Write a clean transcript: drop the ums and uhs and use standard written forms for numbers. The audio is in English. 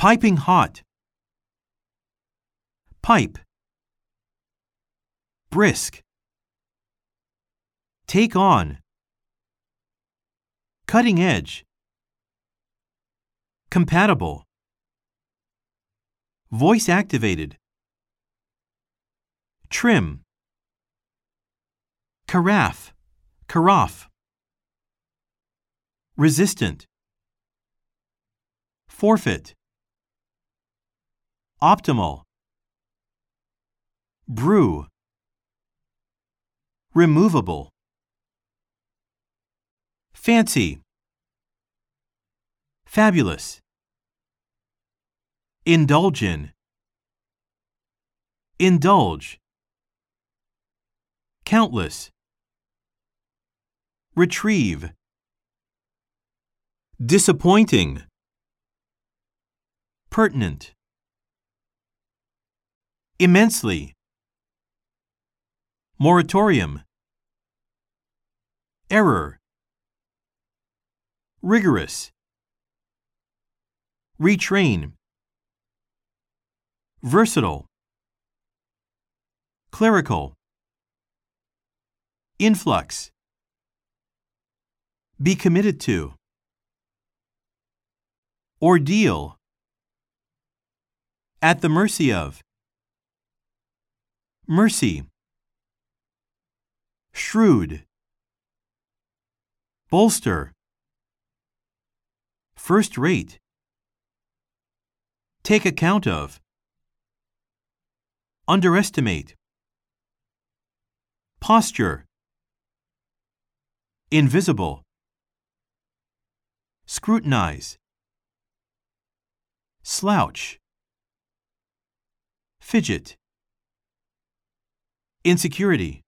Piping hot. Pipe. Brisk. Take on. Cutting edge. Compatible. Voice activated. Trim. Carafe. Carafe. Resistant. Forfeit. Optimal. Brew. Removable. Fancy. Fabulous. Indulge in. Indulge. Countless. Retrieve. Disappointing. Pertinent. Immensely. Moratorium. Error. Rigorous. Retrain. Versatile. Clerical. Influx. Be committed to. Ordeal. At the mercy of. Mercy. Shrewd. Bolster. First rate. Take account of. Underestimate. Posture. Invisible. Scrutinize. Slouch. Fidget. Insecurity.